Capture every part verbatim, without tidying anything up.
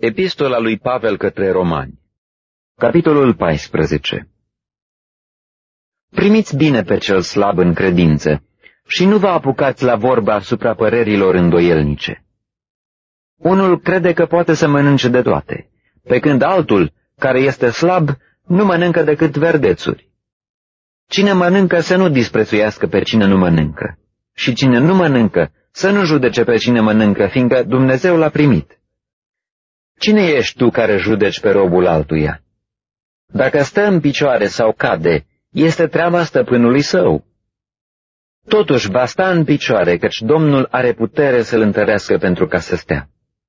Epistola lui Pavel către Romani, capitolul paisprezece. Primiți bine pe cel slab în credință și nu vă apucați la vorbă asupra părerilor îndoielnice. Unul crede că poate să mănânce de toate, pe când altul, care este slab, nu mănâncă decât verdețuri. Cine mănâncă să nu disprețuiască pe cine nu mănâncă, și cine nu mănâncă să nu judece pe cine mănâncă, fiindcă Dumnezeu l-a primit. Cine ești tu care judeci pe robul altuia? Dacă stă în picioare sau cade, este treaba stăpânului său. Totuși va sta în picioare, căci Domnul are putere să-l întărească pentru ca să stea.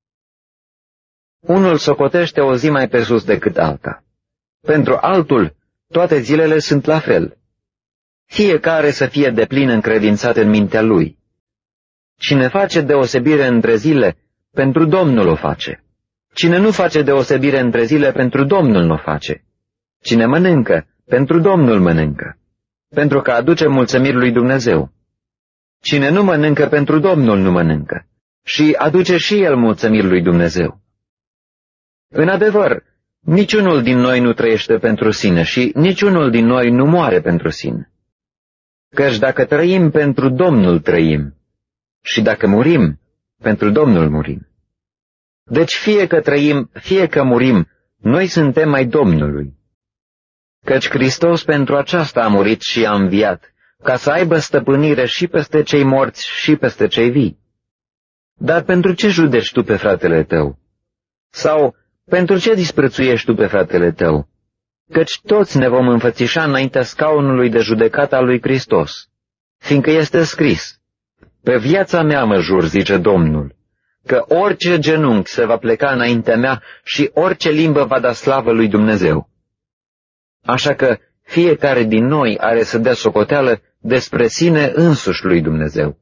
Unul socotește o zi mai pe sus decât alta. Pentru altul, toate zilele sunt la fel. Fiecare să fie deplin încredințat în mintea lui. Cine face deosebire între zile, pentru Domnul o face. Cine nu face deosebire între zile, pentru Domnul nu o face. Cine mănâncă, pentru Domnul mănâncă, pentru că aduce mulțumiri lui Dumnezeu. Cine nu mănâncă, pentru Domnul nu mănâncă, și aduce și el mulțumiri lui Dumnezeu. În adevăr, niciunul din noi nu trăiește pentru sine și niciunul din noi nu moare pentru sine. Căci dacă trăim, pentru Domnul trăim, și dacă murim, pentru Domnul murim. Deci fie că trăim, fie că murim, noi suntem ai Domnului. Căci Hristos pentru aceasta a murit și a înviat, ca să aibă stăpânire și peste cei morți și peste cei vii. Dar pentru ce judeci tu pe fratele tău? Sau pentru ce disprețuiești tu pe fratele tău? Căci toți ne vom înfățișa înaintea scaunului de judecată al lui Hristos, fiindcă este scris: pe viața mea mă jur, zice Domnul, că orice genunchi se va pleca înaintea mea și orice limbă va da slavă lui Dumnezeu. Așa că fiecare din noi are să dea socoteală despre sine însuși lui Dumnezeu.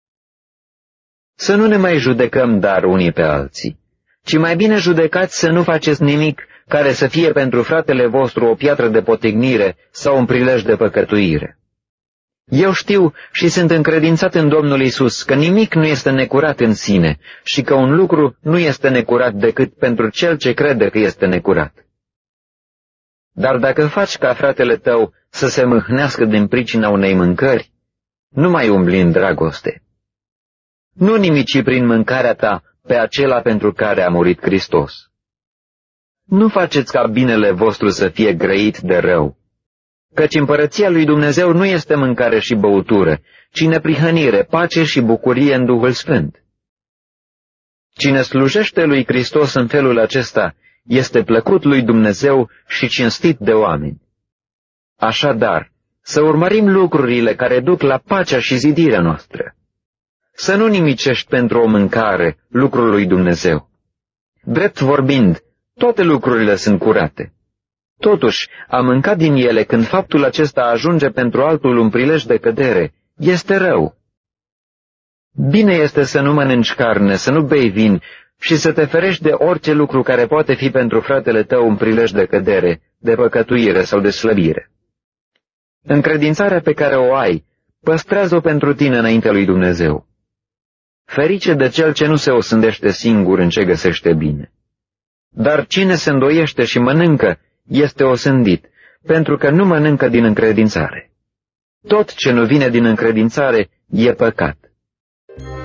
Să nu ne mai judecăm dar unii pe alții, ci mai bine judecați să nu faceți nimic care să fie pentru fratele vostru o piatră de potignire sau un prilej de păcătuire. Eu știu și sunt încredințat în Domnul Iisus că nimic nu este necurat în sine și că un lucru nu este necurat decât pentru cel ce crede că este necurat. Dar dacă faci ca fratele tău să se mâhnească din pricina unei mâncări, nu mai umbli în dragoste. Nu nimici prin mâncarea ta pe acela pentru care a murit Hristos. Nu faceți ca binele vostru să fie grăit de rău, căci împărăția lui Dumnezeu nu este mâncare și băutură, ci neprihănire, pace și bucurie în Duhul Sfânt. Cine slujește lui Hristos în felul acesta este plăcut lui Dumnezeu și cinstit de oameni. Așadar, să urmărim lucrurile care duc la pacea și zidirea noastră. Să nu nimicești pentru o mâncare lucrul lui Dumnezeu. Drept vorbind, toate lucrurile sunt curate. Totuși, a mânca din ele când faptul acesta ajunge pentru altul un prilej de cădere, este rău. Bine este să nu mănânci carne, să nu bei vin și să te ferești de orice lucru care poate fi pentru fratele tău un prilej de cădere, de păcătuire sau de slăbire. Încredințarea pe care o ai, păstrează-o pentru tine înaintea lui Dumnezeu. Ferice de cel ce nu se osândește singur în ce găsește bine. Dar cine se îndoiește și mănâncă, este osândit, pentru că nu mănâncă din încredințare. Tot ce nu vine din încredințare e păcat.